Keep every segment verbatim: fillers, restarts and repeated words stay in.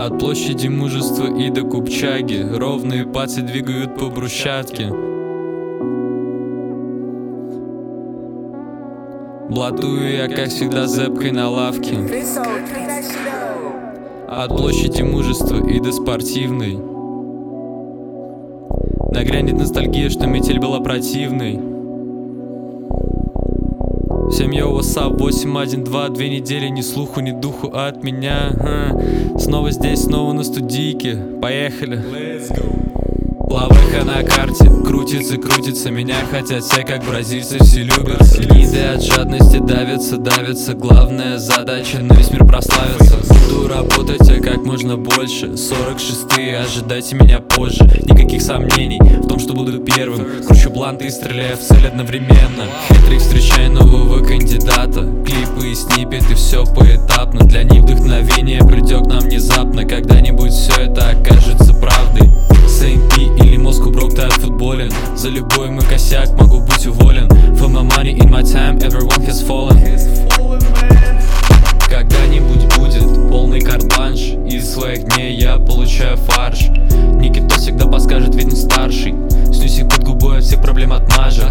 От площади Мужества и до Купчаги ровные пальцы двигают по брусчатке. Блатую я, как всегда, зэпкой на лавке. От площади Мужества и до Спортивной нагрянет ностальгия, что метель была противной. Всем йоу, вассап, восемь один два, две недели ни слуху, ни духу от меня. Ха. Снова здесь, снова на студийке. Поехали. Плаваха на карте, крутится, крутится. Меня хотят все, как бразильцы, все любят. Ниды от жадности давятся, давятся. Главная задача на весь мир прославиться. Буду работать, а как можно больше. Сорок шестые, ожидайте меня позже. Никаких сомнений в том, что буду первым. Кручу бланты и стреляю в цель одновременно. Хитрый, встречай нового кандидата. Клипы и сниппеты, все поэтапно. Для них вдохновение придет к нам внезапно. Когда-нибудь все это окажется правдой. СМП или Moscow Broke, ты отфутболен. За любой мой косяк могу быть уволен. For my money in my time, everyone has fallen. Когда-нибудь будет полный карт-бланш. Из своих дней я получаю фарш. Никто всегда подскажет, ведь он старший. Снюсик под губой от всех проблем отмажет.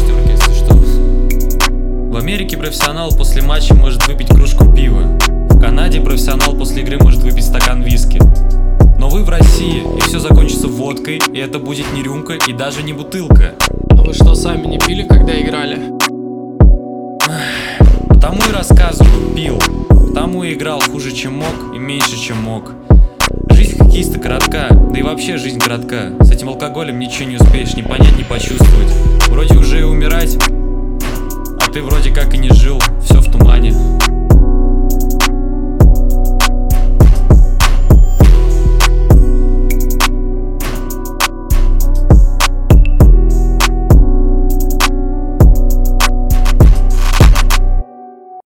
В Америке профессионал после матча может выпить кружку пива. В Канаде профессионал после игры может выпить стакан виски. Но вы в России, и все закончится водкой. И это будет не рюмка и даже не бутылка. А вы что, сами не пили, когда играли? Потому и рассказываю, пил. Потому и играл хуже, чем мог, и меньше, чем мог. Жизнь хоккеиста коротка, да и вообще жизнь коротка. С этим алкоголем ничего не успеешь ни понять, ни почувствовать. Вроде уже и умирать, а ты вроде как и не жил. Все